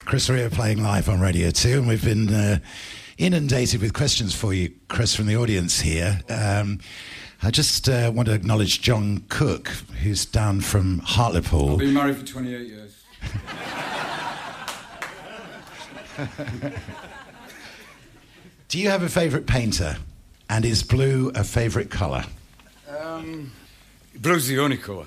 Chris Rea playing live on Radio 2, and we've been inundated with questions for you, Chris, from the audience here. I just want to acknowledge John Cook, who's down from Hartlepool. I've been married for 28 years. Do you have a favourite painter? And is blue a favourite colour? Blue's the only colour.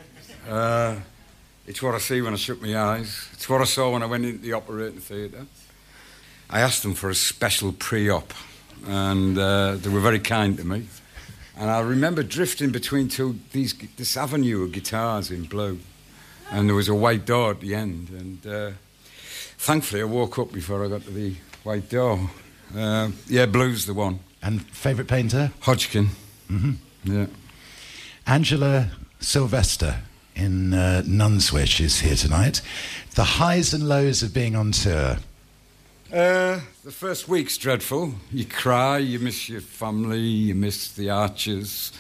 It's what I see when I shut my eyes. It's what I saw when I went into the operating theatre. I asked them for a special pre-op, and they were very kind to me. And I remember drifting between this avenue of guitars in blue, and there was a white door at the end. And thankfully, I woke up before I got to the white door. Yeah, blue's the one. And favourite painter? Hodgkin. Mm-hmm. Yeah. Angela Sylvester in Nunnswich is here tonight. The highs and lows of being on tour. The first week's dreadful. You cry, you miss your family, you miss the Archers.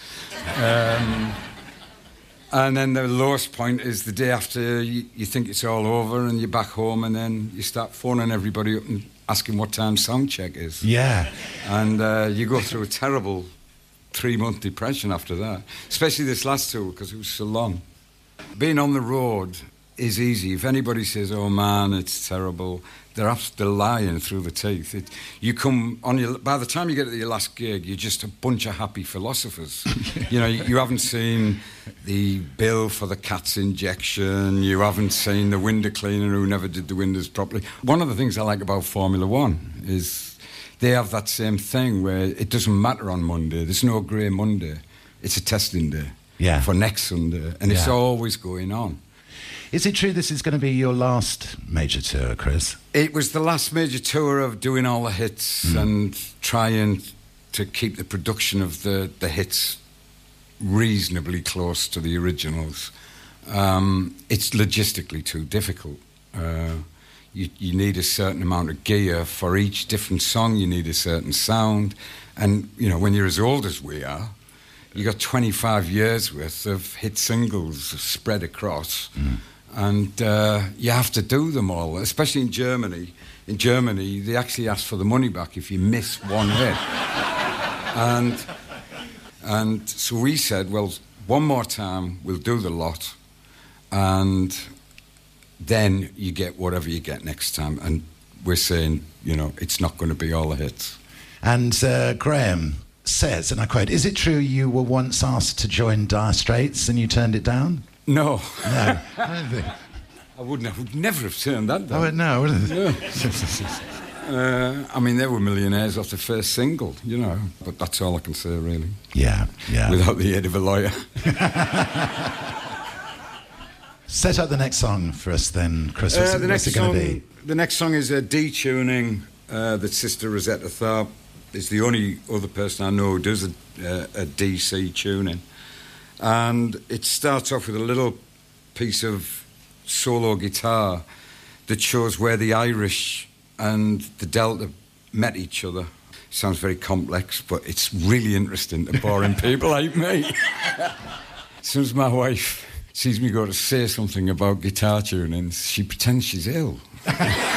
And then the lowest point is the day after you think it's all over and you're back home, and then you start phoning everybody up and asking what time sound check is. Yeah. And you go through a terrible 3-month depression after that, especially this last tour because it was so long. Being on the road is easy. If anybody says, "Oh man, it's terrible," they're lying through the teeth. You come on by the time you get to your last gig, you're just a bunch of happy philosophers. You know, you haven't seen the bill for the cat's injection. You haven't seen the window cleaner who never did the windows properly. One of the things I like about Formula One is they have that same thing where it doesn't matter on Monday. There's no grey Monday. It's a testing day for next Sunday, and it's always going on. Is it true this is going to be your last major tour, Chris? It was the last major tour of doing all the hits and trying to keep the production of the hits reasonably close to the originals. It's logistically too difficult. You need a certain amount of gear for each different song. You need a certain sound. And, you know, when you're as old as we are, you got 25 years worth of hit singles spread across. And you have to do them all, especially in Germany. In Germany, they actually ask for the money back if you miss one hit. And so we said, well, one more time, we'll do the lot, and then you get whatever you get next time. And we're saying, you know, it's not going to be all the hits. And Graham says, and I quote, "Is it true you were once asked to join Dire Straits and you turned it down?" No. No. I don't think. I would never have turned that down. Oh, no, wouldn't it? No. I mean, they were millionaires off the first single, you know, but that's all I can say, really. Yeah. Without the aid of a lawyer. Set up the next song for us then, Chris. What's it going to be? The next song is a D-tuning that Sister Rosetta Tharpe is the only other person I know who does a DC tuning. And it starts off with a little piece of solo guitar that shows where the Irish and the Delta met each other. Sounds very complex, but it's really interesting to boring people like me. As soon as my wife sees me go to say something about guitar tuning, she pretends she's ill.